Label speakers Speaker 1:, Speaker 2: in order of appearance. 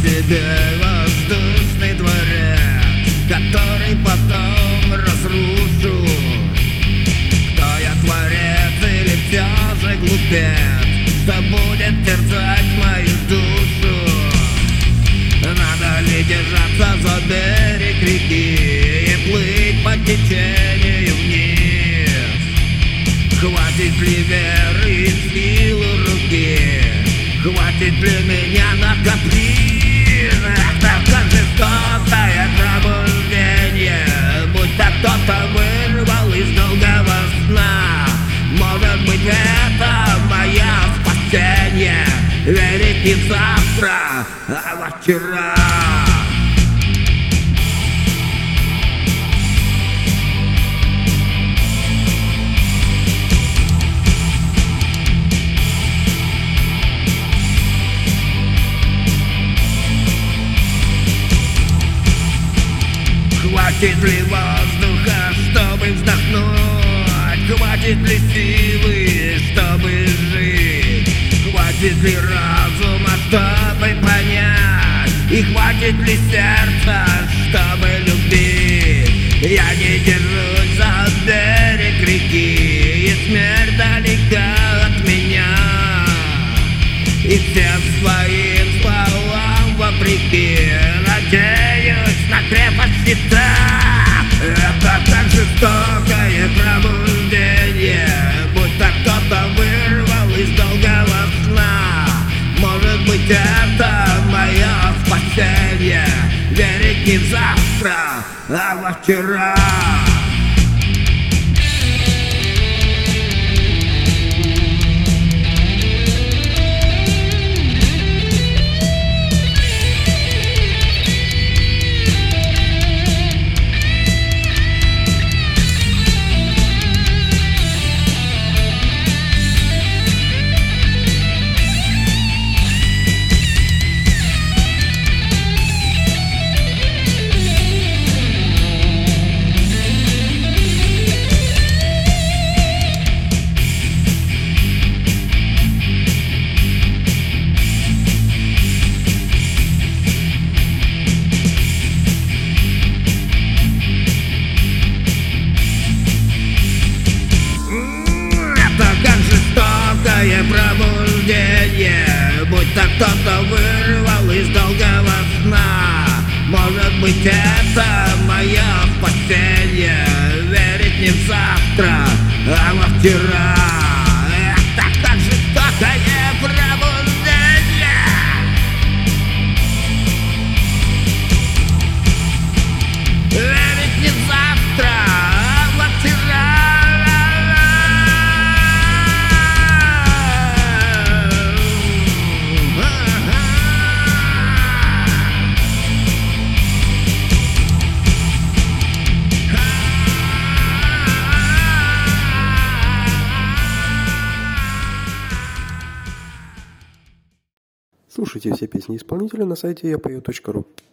Speaker 1: себе воздушный дворец, который потом разрушу. Кто я, творец или все же глупец, что будет терзать мою душу? Надо ли держаться за берег реки и плыть по течению вниз? Хватит ли веры и силы руки? Хватит ли меня на каприз? Это жестокое пробуждение, будто кто-то вырвал из долгого сна. Может быть, это мое спасение, верить не в завтра, а во вчера. Хватит ли воздуха, чтобы вздохнуть? Хватит ли силы, чтобы жить? Хватит ли разума, чтобы понять? И хватит ли сердца, чтобы любить? Я не держусь за берег реки, и смерть далека от меня. И всем своим словам вопреки надеюсь на крепость щита. Это так жестокое пробуждение, будто кто-то вырвал из долгого сна. Может быть, это мое спасение, верить не в завтра, а во вчера. Пробуждение, будто кто-то вырвал из долгого сна. Может быть, это мое спасение, верить не в завтра, а во вчера. Это так жестокое пробуждение. Верить не в завтра, а во вчера.
Speaker 2: Слушайте все песни исполнителя на сайте yapою.ru.